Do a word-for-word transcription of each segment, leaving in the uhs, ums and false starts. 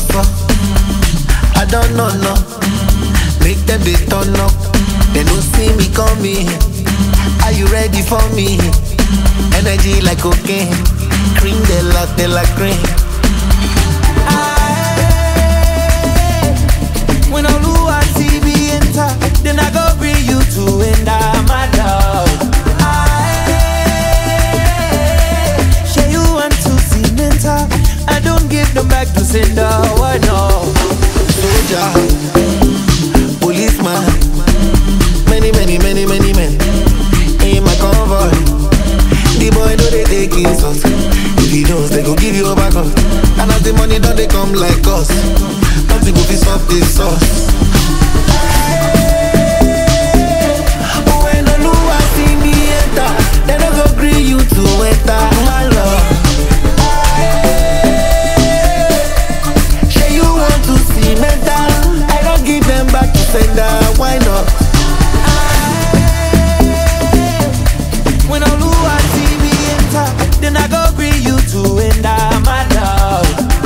suffer. I don't know, no. Make them they turn up. They don't see me coming. Are you ready for me? Energy like cocaine. Cream de la de la cream. When I lose I see me enter, then I go bring you to end up my love. Share you want to see mental. I don't give them back to sender. Why no? Soldier, policeman, many, many, many, many men in my convoy. The boy know they take insults. If he knows, they go give you a back up. And as the money don't they come like us. Nothing go piss up this sauce. When the Lua see me enter, they don't go agree you to enter my love. Say you want to see mental, I don't give them back to sender. Why not? When the Lua see me enter, then I go agree you to enter my love.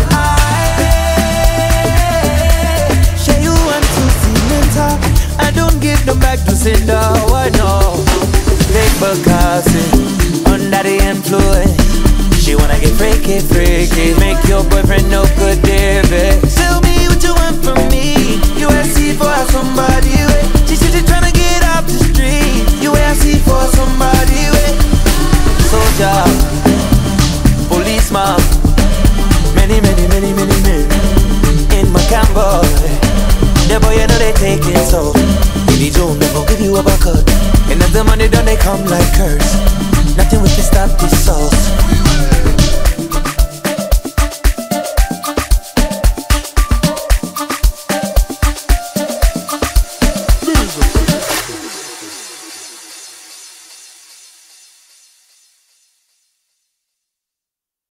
I don't give them back to sender, why no? Big Bukasi, under the influence. She wanna get freaky, freaky. Make your boyfriend no good, David. Tell me what you want from me. You ask for somebody, wait. She said she tryna get off the street. You ask for somebody, wait. Soldier, policeman, many, many, many, many men in my convoy. The boy, you know they take it so. If you don't, they gon' give you a bucket. And if the money done, they come like